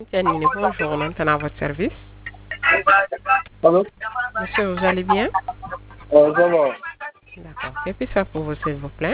Janine, bonjour, on entend à votre service. Allô? Monsieur, vous allez bien? Ça va. D'accord. Que puis-je faire pour vous, s'il vous plaît?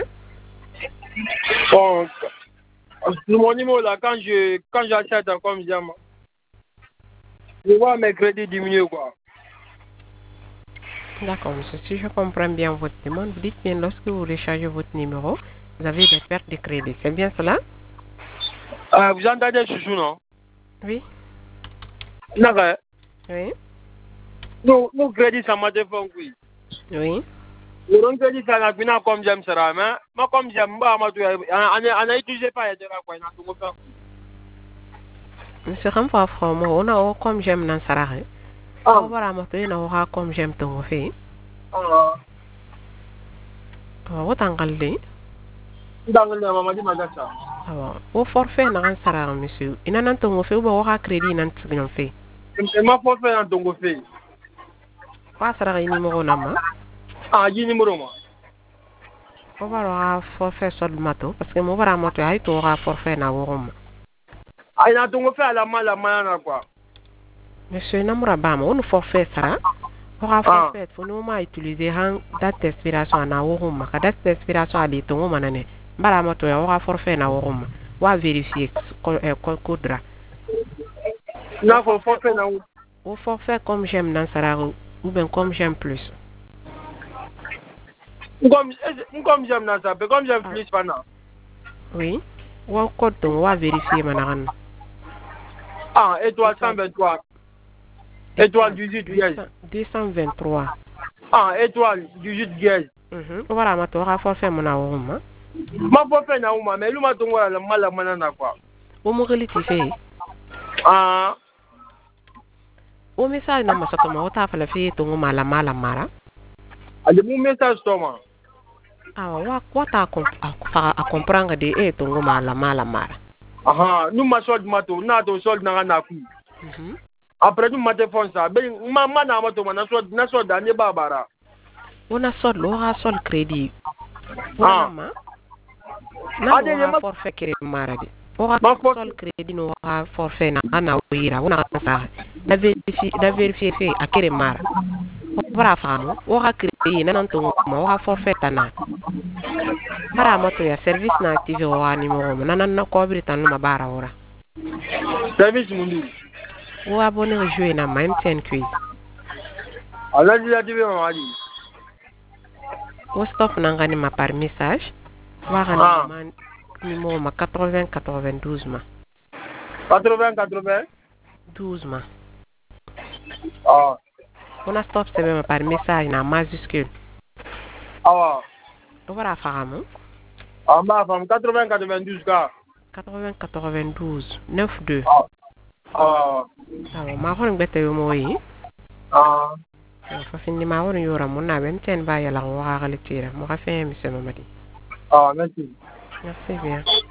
Bon, sur mon numéro là, quand j'achète comme j'aime, je vois mes crédits diminuer quoi. D'accord, monsieur. Si je comprends bien votre demande, vous dites bien lorsque vous rechargez votre numéro, vous avez des pertes de crédit. C'est bien cela? Vous entendez chouchou, non? Oui. D'accord. Oui. Nous crédits ça m'a défendu. Oui. Oui. Le crédit ça n'a pas comme j'aime ça, mais moi comme j'aime, bah, on a utilisé pas et quoi, on a tout fait. Monsieur Rampa Fromo, on a comme j'aime dans Sarare. On va ramasser, on aura comme j'aime ton fait. What angle? Dans le maman dit magasin. Au forfait, dans Sarare, monsieur. Il n'a ton fait ou aura crédit dans ton fait. Et ma forfait dans ton fait. Quoi sera le numéro nama? J'ai numéro moi. On va avoir forfait sur le matin parce que mon va ramasser à tout aura forfait na worum. Il a ton fait à la main quoi. Monsieur Namura Bama, on forfait sera. Aura forfait, faut nous ma utiliser hang date d'expiration na worum. Ka date d'expiration à l'étongo manane. Bara moto ya aura forfait na worum. Wa vérifier kodra. Là faut forfait na où? Au forfait comme j'aime dans sera ou bien comme j'aime plus. Comme j'aime dans ça, comme j'aime plus pendant. Oui. Ou code ton wa vérifier manaran. Étoile 123. Étoile 18 dièse. 223. Étoile 18 dièse. Voilà, ma tour forfait mon aouma. Ma forfait na uma, mais lui m'a donné la mala manana quoi. O mo relatife. O message na masato ma ota fala fi to mala mara. Ale mon message toma. Wa ta a comprendre de to mala mara. Nous ma solde mato, na to solde na ku. Après nous ma téléphone ça, ben mama na mato na solde anye babara. On a solde lo ha solde crédit. Ma. Na forfait crédit mara de. Ora sol crédit no ha forfait na ana wira una sa da vérifier fait a kere mara ora famu ora crédit na nan to mo ora forfait na bara moto ya service na active wa numéro na nan na ko bi tan ma bara ora service mundu o abonné jouer na MTN quiz ala di active ma ali o stop na ngani ma par message wa ngani numéro ma 80 92 ma 80 12 ma on a stop c'est même par message na majuscule on va fahamu ma femme 80 92 ka 80 92 92 ma hon bete yo moyi fa fini ma won yora mon na ben ten ba yala wa ga le tira mo ga fe mi se mamadi merci merci bien